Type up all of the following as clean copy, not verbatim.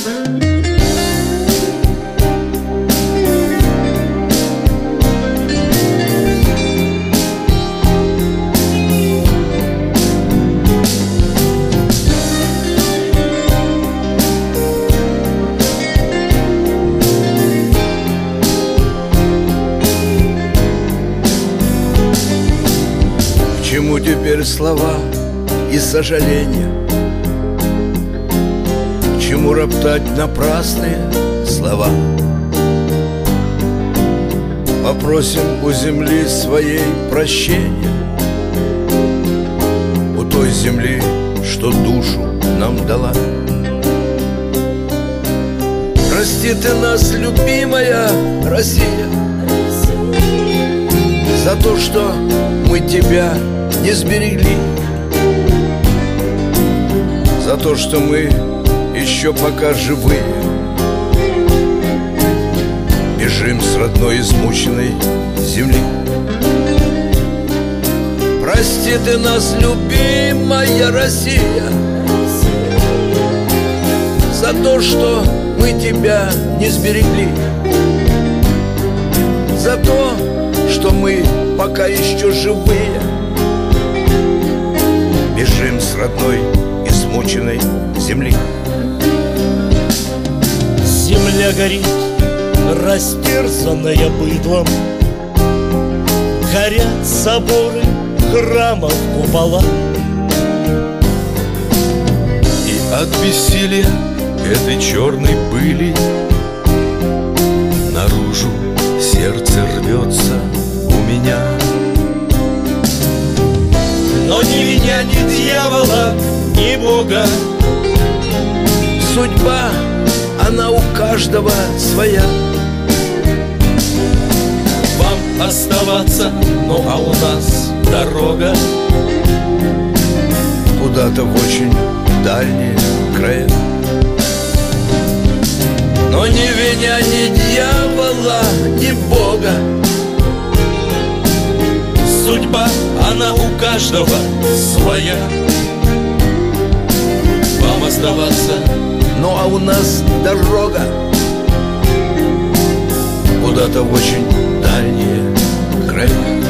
К чему теперь слова и сожаления? К чему роптать напрасные слова? Попросим у земли своей прощения, у той земли, что душу нам дала. Прости ты нас, любимая Россия, за то, что мы тебя не сберегли, за то, что мы еще пока живые бежим с родной измученной земли. Прости ты нас, любимая Россия, за то, что мы тебя не сберегли, за то, что мы пока еще живые бежим с родной измученной земли. Земля горит, растерзанная быдлом, горят соборы, храмов, купола. И от бессилия этой черной пыли наружу сердце рвется у меня. Но ни меня, ни дьявола, ни Бога. Судьба, она у каждого своя. Вам оставаться, ну а у нас дорога куда-то в очень дальние края. Но ни меня, ни дьявола, ни Бога. судьба, она у каждого своя. Вам оставаться, ну а у нас дорога куда-то в очень дальние края.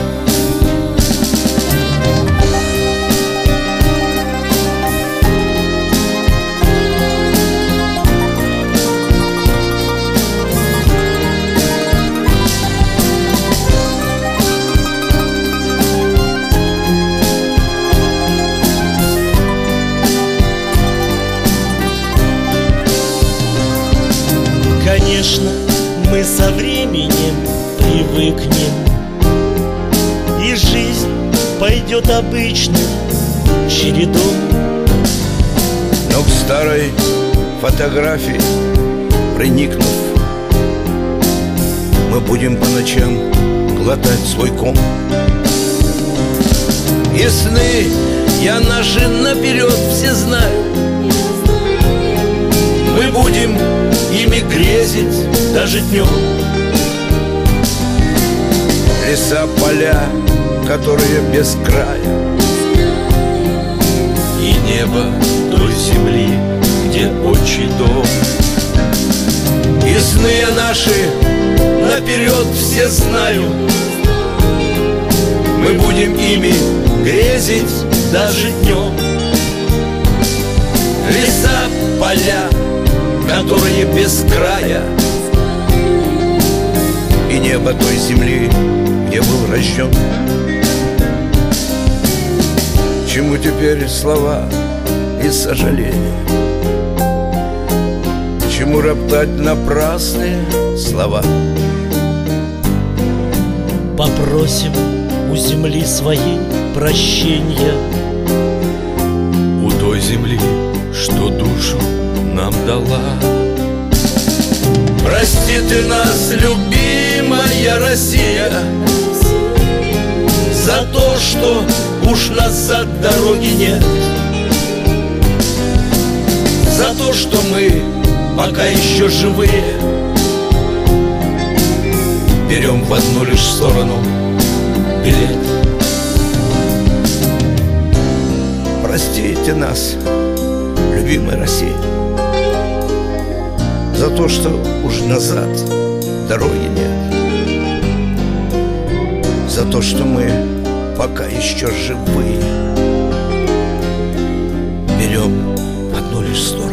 Конечно, мы со временем привыкнем, и жизнь пойдет обычным чередом. Но к старой фотографии приникнув, мы будем по ночам глотать свой ком. И сны я наши наперед все знаю. Мы будем ими грезить даже днем. Леса, поля, которые без края, И небо той земли, где отчий дом. и сны наши наперед все знаю. Мы будем ими грезить даже днем. Леса, поля, которые без края, и небо той земли, где был рожден. Чему теперь слова и сожаления? Чему роптать напрасные слова? Попросим у земли своей прощения, у той земли, что душу нам дала. Прости ты нас, любимая Россия, за то, что уж назад дороги нет, за то, что мы пока еще живые берем в одну лишь сторону билет. Простите нас, любимая Россия. то, что уж назад дороги нет, за то, что мы пока еще живые, берем одну лишь сторону.